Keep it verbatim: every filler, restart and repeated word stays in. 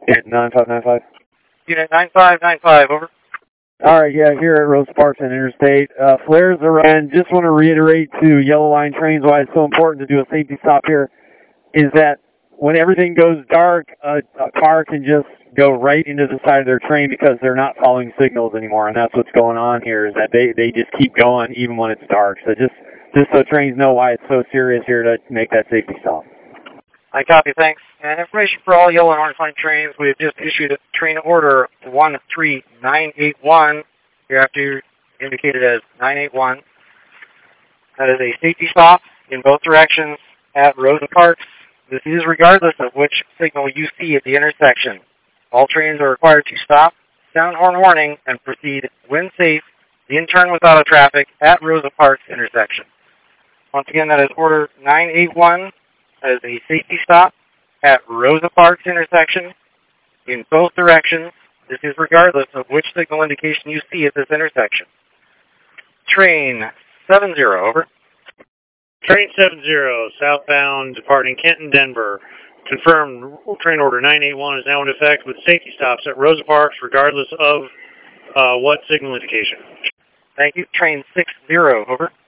nine five nine five. Unit nine five nine five, over. All right, yeah, here at Rosa Parks and Interstate. Uh, flares are ran. Just want to reiterate to Yellow Line trains why it's so important to do a safety stop here is that when everything goes dark, a, a car can just go right into the side of their train because they're not following signals anymore, and that's what's going on here is that they, they just keep going even when it's dark. So just, just so trains know why it's so serious here to make that safety stop. I copy, thanks. And information for all Yellow and Orange Line trains, we have just issued a train order one three nine eight one, hereafter indicated as nine eight one. That is a safety stop in both directions at Rosa Parks. This is regardless of which signal you see at the intersection. All trains are required to stop, sound horn warning, and proceed when safe, in turn without traffic at Rosa Parks intersection. Once again, that is order nine eight one. That is a safety stop at Rosa Parks intersection in both directions. This is regardless of which signal indication you see at this intersection. Train seven zero, over. Train seven zero, southbound, departing Kenton, Denver. Confirmed train order nine eight one is now in effect with safety stops at Rosa Parks regardless of uh, what signal indication. Thank you. Train six zero, over.